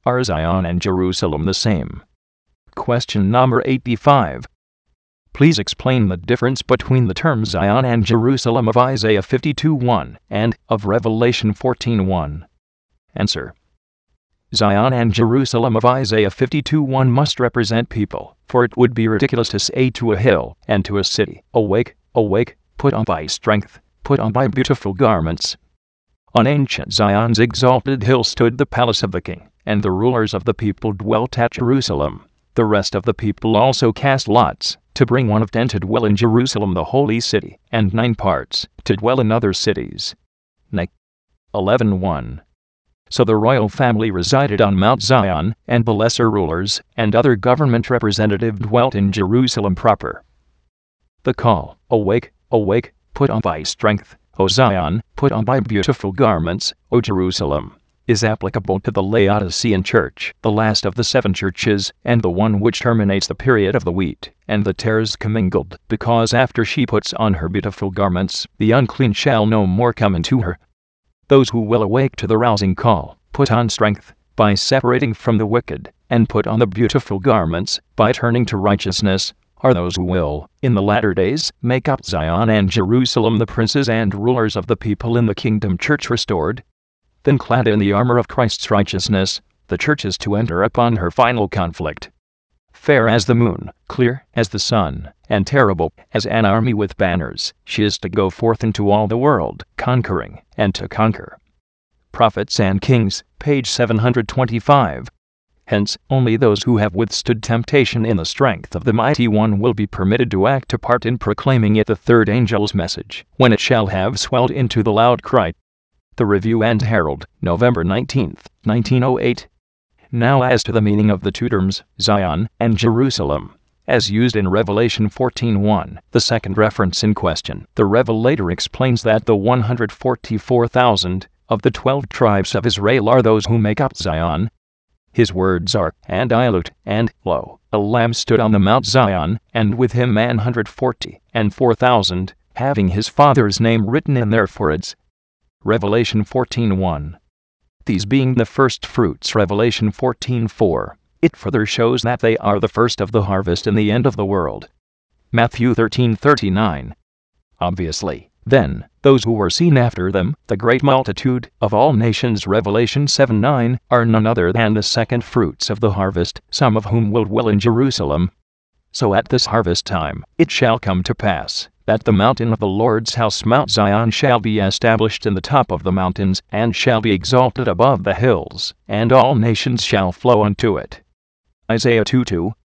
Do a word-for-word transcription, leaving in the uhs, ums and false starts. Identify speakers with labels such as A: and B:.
A: Are Zion and Jerusalem the same? Question number eighty-five. Please explain the difference between the terms Zion and Jerusalem of Isaiah fifty-two one and of Revelation fourteen one. Answer. Zion and Jerusalem of Isaiah fifty-two one must represent people, for it would be ridiculous to say to a hill and to a city, Awake, awake, put on thy strength, put on thy beautiful garments. On ancient Zion's exalted hill stood the palace of the king, and the rulers of the people dwelt at Jerusalem. The rest of the people also cast lots, to bring one of ten to dwell in Jerusalem the holy city, and nine parts, to dwell in other cities. Nehemiah eleven one. So the royal family resided on Mount Zion, and the lesser rulers and other government representatives dwelt in Jerusalem proper. The call, Awake, awake, put on thy strength, O Zion, put on thy beautiful garments, O Jerusalem, is applicable to the Laodicean church, the last of the seven churches, and the one which terminates the period of the wheat and the tares commingled, because after she puts on her beautiful garments, the unclean shall no more come into her. Those who will awake to the rousing call, put on strength, by separating from the wicked, and put on the beautiful garments, by turning to righteousness, are those who will, in the latter days, make up Zion and Jerusalem the princes and rulers of the people in the kingdom church restored. Then clad in the armor of Christ's righteousness, the church is to enter upon her final conflict. Fair as the moon, clear as the sun, and terrible as an army with banners, she is to go forth into all the world, conquering, and to conquer. Prophets and Kings, page seven hundred twenty-five. Hence, only those who have withstood temptation in the strength of the Mighty One will be permitted to act a part in proclaiming it the third angel's message, when it shall have swelled into the loud cry. The Review and Herald, November nineteenth, nineteen oh eight. Now as to the meaning of the two terms, Zion and Jerusalem, as used in Revelation fourteen one, the second reference in question, the Revelator explains that the one hundred forty-four thousand of the twelve tribes of Israel are those who make up Zion. His words are, And I looked, and, lo, a Lamb stood on the Mount Zion, and with him an hundred forty and four thousand, having his Father's name written in their foreheads. Revelation fourteen one. These being the first fruits, Revelation fourteen four, it further shows that they are the first of the harvest in the end of the world. Matthew thirteen thirty-nine. Obviously, then, those who were seen after them, the great multitude of all nations, Revelation seven nine, are none other than the second fruits of the harvest, some of whom will dwell in Jerusalem. So at this harvest time, it shall come to pass, that the mountain of the Lord's house, Mount Zion, shall be established in the top of the mountains, and shall be exalted above the hills, and all nations shall flow unto it. Isaiah two two.